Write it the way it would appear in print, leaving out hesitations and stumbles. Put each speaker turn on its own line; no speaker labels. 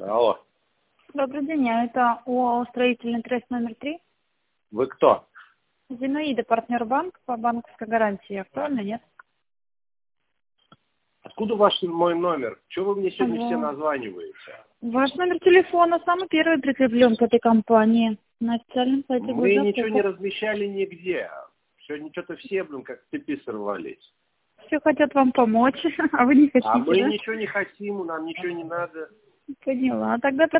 Алло.
Добрый день, это ОАО «Строительный трест» номер 3.
Вы кто?
Зинаида, партнер банка по банковской гарантии. Актуально, нет?
Откуда мой номер? Чего вы мне сегодня
Алло.
все названиваете?
Ваш номер телефона самый первый прикреплен к этой компании на официальном сайте
Мы
госзаказа.
ничего не размещали нигде. Сегодня что-то все, как цепи сорвались.
Все хотят вам помочь, а вы не хотите,
А мы
да?
ничего не хотим, нам ничего не надо.
Поняла. Тогда